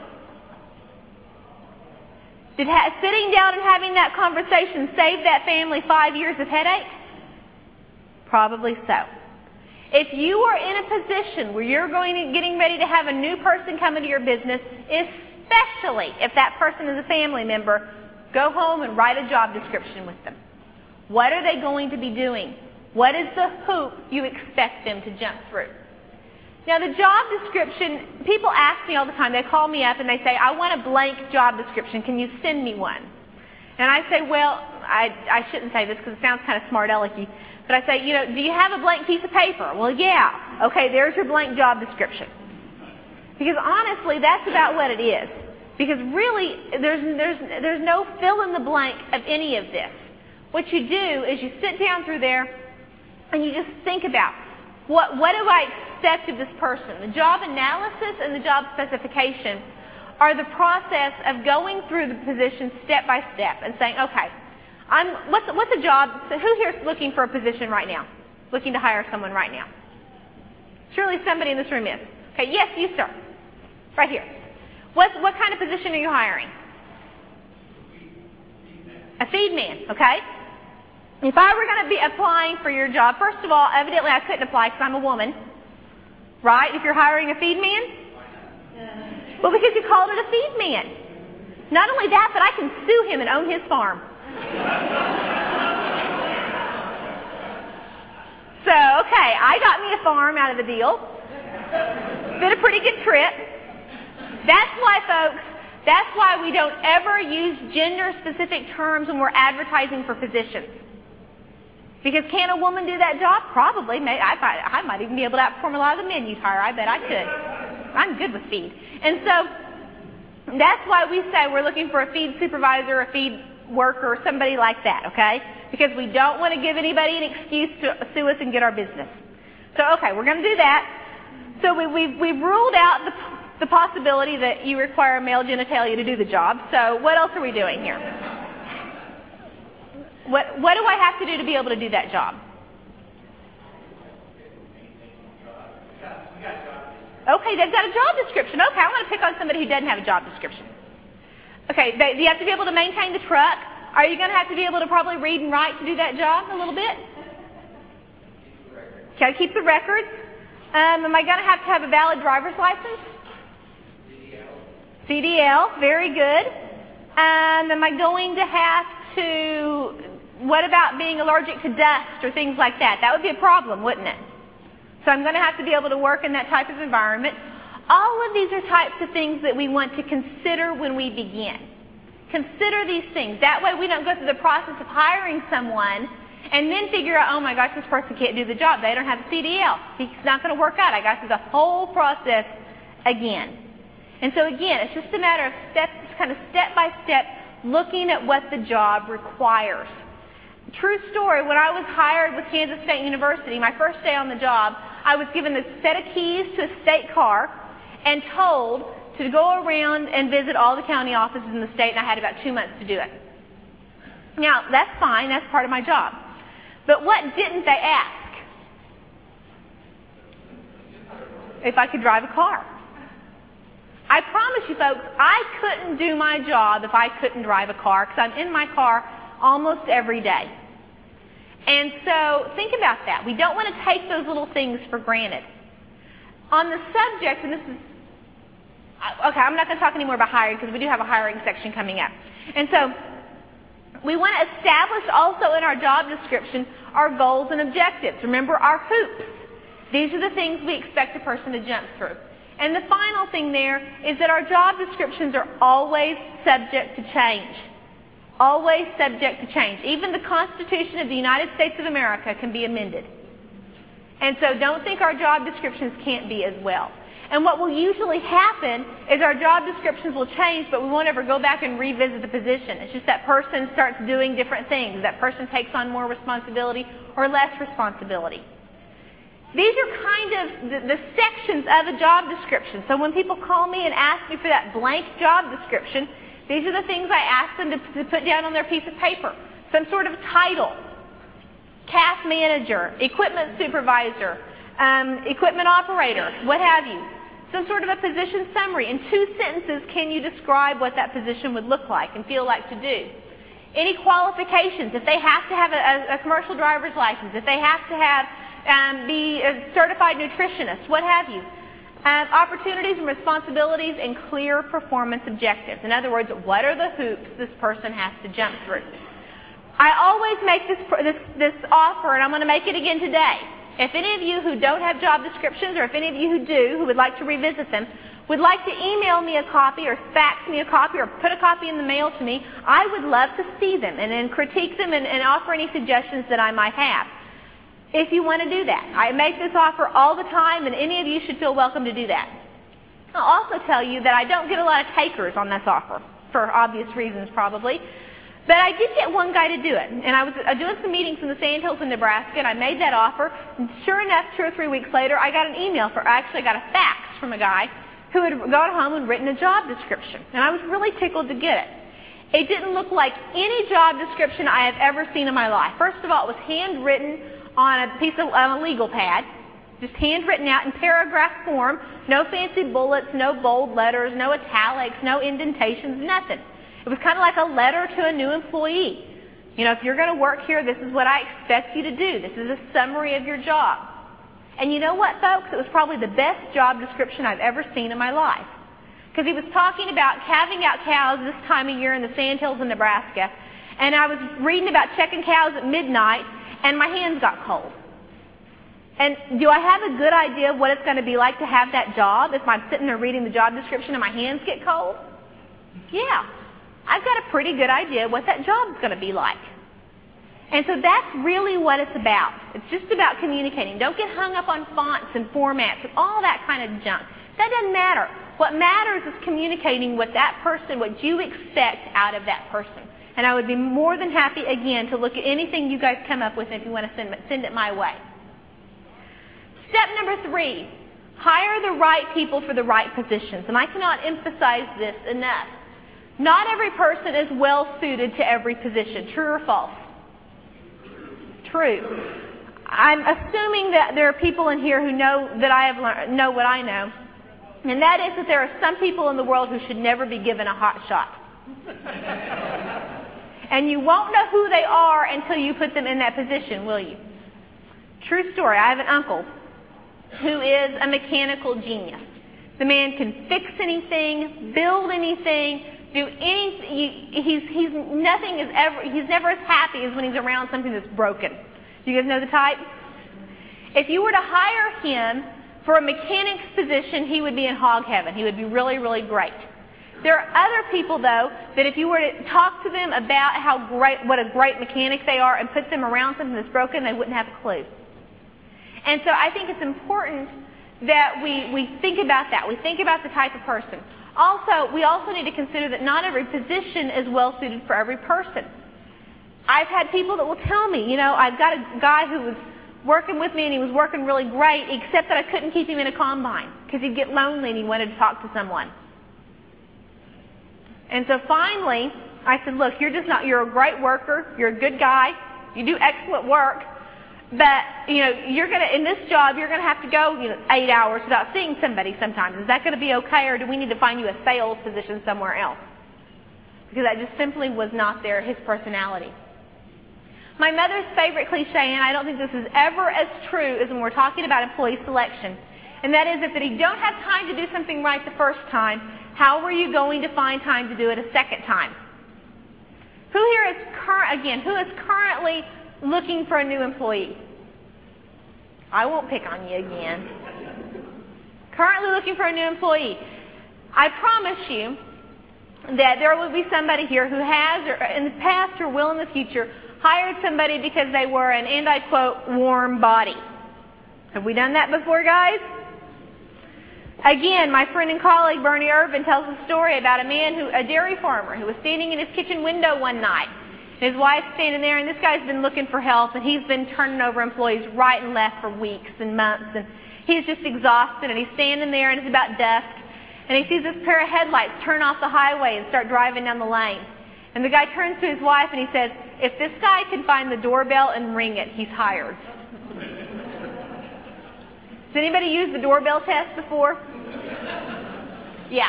Did sitting down and having that conversation save that family 5 years of headache? Probably so. If you are in a position where you're getting ready to have a new person come into your business, especially if that person is a family member, go home and write a job description with them. What are they going to be doing? What is the hoop you expect them to jump through? Now, the job description, people ask me all the time. They call me up and they say, I want a blank job description. Can you send me one? And I say, well, I shouldn't say this because it sounds kind of smart-alecky. But I say, do you have a blank piece of paper? Well, yeah. Okay, there's your blank job description. Because honestly, that's about what it is. Because really, there's no fill in the blank of any of this. What you do is you sit down through there and you just think about, what do I expect of this person? The job analysis and the job specification are the process of going through the position step by step and saying, okay, what's a job? So who here is looking for a position right now? Looking to hire someone right now? Surely somebody in this room is. Okay, yes, you, sir. Right here. What kind of position are you hiring? A feed man, okay? If I were going to be applying for your job, first of all, evidently I couldn't apply because I'm a woman. Right? If you're hiring a feed man? Well, because you called it a feed man. Not only that, but I can sue him and own his farm. So, okay, I got me a farm out of the deal. It's been a pretty good trip. That's why, folks, that's why we don't ever use gender-specific terms when we're advertising for positions. Because can a woman do that job? Probably. I might even be able to outperform a lot of the men you'd hire. I bet I could. I'm good with feed. And so that's why we say we're looking for a feed supervisor, a feed worker, or somebody like that, okay? Because we don't want to give anybody an excuse to sue us and get our business. So, okay, we're going to do that. So we've ruled out the possibility that you require male genitalia to do the job. So what else are we doing here? What do I have to do to be able to do that job? Okay, they've got a job description. Okay, I want to pick on somebody who doesn't have a job description. Okay, you have to be able to maintain the truck. Are you going to have to be able to probably read and write to do that job a little bit? Okay, keep the records. Am I going to have a valid driver's license? CDL, very good. Am I going to have to, what about being allergic to dust or things like that? That would be a problem, wouldn't it? So I'm going to have to be able to work in that type of environment. All of these are types of things that we want to consider when we begin. Consider these things. That way we don't go through the process of hiring someone and then figure out, oh my gosh, this person can't do the job. They don't have a CDL. It's not going to work out. I got through the whole process again. And so again, it's just a matter of kind of step by step, looking at what the job requires. True story, when I was hired with Kansas State University, my first day on the job, I was given a set of keys to a state car and told to go around and visit all the county offices in the state, and I had about 2 months to do it. Now, that's fine. That's part of my job. But what didn't they ask? If I could drive a car. I promise you, folks, I couldn't do my job if I couldn't drive a car, because I'm in my car almost every day. And so think about that. We don't want to take those little things for granted. On the subject, and this is, okay, I'm not going to talk anymore about hiring because we do have a hiring section coming up. And so we want to establish also in our job description our goals and objectives. Remember our hoops. These are the things we expect a person to jump through. And the final thing there is that our job descriptions are always subject to change. Always subject to change. Even the Constitution of the United States of America can be amended. And so don't think our job descriptions can't be as well. And what will usually happen is our job descriptions will change, but we won't ever go back and revisit the position. It's just that person starts doing different things. That person takes on more responsibility or less responsibility. These are kind of the sections of a job description. So when people call me and ask me for that blank job description, these are the things I ask them to put down on their piece of paper. Some sort of title, CAF manager, equipment supervisor, equipment operator, what have you. Some sort of a position summary. In 2 sentences, can you describe what that position would look like and feel like to do? Any qualifications, if they have to have a commercial driver's license, if they have to have be a certified nutritionist, what have you. Opportunities and responsibilities and clear performance objectives. In other words, what are the hoops this person has to jump through? I always make this offer, and I'm going to make it again today. If any of you who don't have job descriptions, or if any of you who do, who would like to revisit them, would like to email me a copy or fax me a copy or put a copy in the mail to me, I would love to see them and then critique them and offer any suggestions that I might have. If you want to do that. I make this offer all the time, and any of you should feel welcome to do that. I'll also tell you that I don't get a lot of takers on this offer, for obvious reasons probably. But I did get one guy to do it. And I was doing some meetings in the Sand Hills in Nebraska, and I made that offer. And sure enough, 2 or 3 weeks later, I got an email, I got a fax from a guy who had gone home and written a job description. And I was really tickled to get it. It didn't look like any job description I have ever seen in my life. First of all, it was handwritten on a legal pad. Just handwritten out in paragraph form. No fancy bullets, no bold letters, no italics, no indentations, nothing. It was kind of like a letter to a new employee. You know, if you're going to work here, this is what I expect you to do. This is a summary of your job. And you know what, folks? It was probably the best job description I've ever seen in my life. Because he was talking about calving out cows this time of year in the Sandhills in Nebraska. And I was reading about checking cows at midnight, and my hands got cold. And do I have a good idea of what it's going to be like to have that job if I'm sitting there reading the job description and my hands get cold? Yeah. I've got a pretty good idea what that job's going to be like. And so that's really what it's about. It's just about communicating. Don't get hung up on fonts and formats and all that kind of junk. That doesn't matter. What matters is communicating with that person what you expect out of that person. And I would be more than happy, again, to look at anything you guys come up with if you want to send it my way. Step number 3, hire the right people for the right positions. And I cannot emphasize this enough. Not every person is well suited to every position. True or false? True. I'm assuming that there are people in here who know that I have learned, know what I know. And that is that there are some people in the world who should never be given a hot shot. And you won't know who they are until you put them in that position, will you? True story. I have an uncle who is a mechanical genius. The man can fix anything, build anything, do anything. He's never as happy as when he's around something that's broken. You guys know the type? If you were to hire him for a mechanic's position, he would be in hog heaven. He would be really, really great. There are other people, though, that if you were to talk to them about what a great mechanic they are and put them around something that's broken, they wouldn't have a clue. And so I think it's important that we think about that. We think about the type of person. Also, we also need to consider that not every position is well suited for every person. I've had people that will tell me, you know, I've got a guy who was working with me and he was working really great, except that I couldn't keep him in a combine because he'd get lonely and he wanted to talk to someone. And so finally, I said, look, you're a great worker, you're a good guy, you do excellent work, but, you know, in this job, you're going to have to go, 8 hours without seeing somebody sometimes. Is that going to be okay, or do we need to find you a sales position somewhere else? Because that just simply was not his personality. My mother's favorite cliche, and I don't think this is ever as true as when we're talking about employee selection, and that is if you don't have time to do something right the first time, how are you going to find time to do it a second time? Who here is currently looking for a new employee? I won't pick on you again. Currently looking for a new employee. I promise you that there will be somebody here who has, or in the past or will in the future, hired somebody because they were an, and I quote, warm body. Have we done that before, guys? Again, my friend and colleague Bernie Irvin tells a story about a dairy farmer who was standing in his kitchen window one night. His wife's standing there, and this guy's been looking for help, and he's been turning over employees right and left for weeks and months, and he's just exhausted, and he's standing there, and it's about dusk, and he sees this pair of headlights turn off the highway and start driving down the lane. And the guy turns to his wife, and he says, if this guy can find the doorbell and ring it, he's hired. Has anybody used the doorbell test before? Yeah.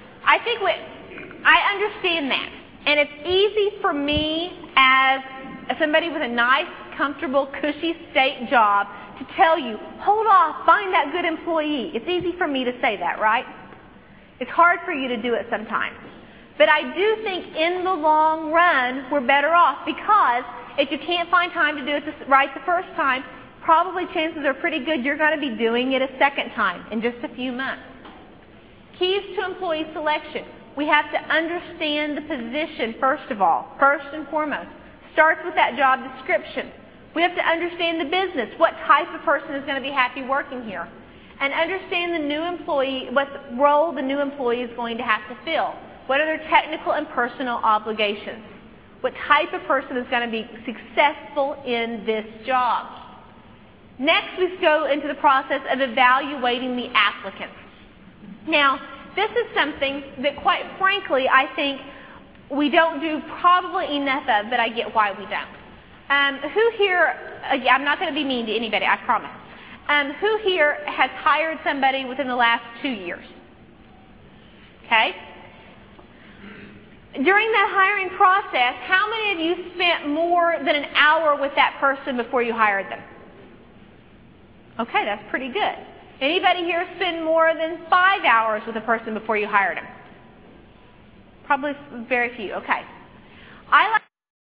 I understand that. And it's easy for me as somebody with a nice, comfortable, cushy state job to tell you, hold off, find that good employee. It's easy for me to say that, right? It's hard for you to do it sometimes. But I do think in the long run, we're better off, because if you can't find time to do it right the first time, probably chances are pretty good you're going to be doing it a second time in just a few months. Keys to employee selection. We have to understand the position first of all, first and foremost. Starts with that job description. We have to understand the business, what type of person is going to be happy working here. And understand the new employee, what role the new employee is going to have to fill. What are their technical and personal obligations? What type of person is going to be successful in this job? Next, we go into the process of evaluating the applicants. Now, this is something that, quite frankly, I think we don't do probably enough of, but I get why we don't. Who here, I'm not going to be mean to anybody, I promise. Who here has hired somebody within the last 2 years? Okay. During that hiring process, how many of you spent more than an hour with that person before you hired them? Okay, that's pretty good. Anybody here spend more than 5 hours with a person before you hired them? Probably very few. Okay.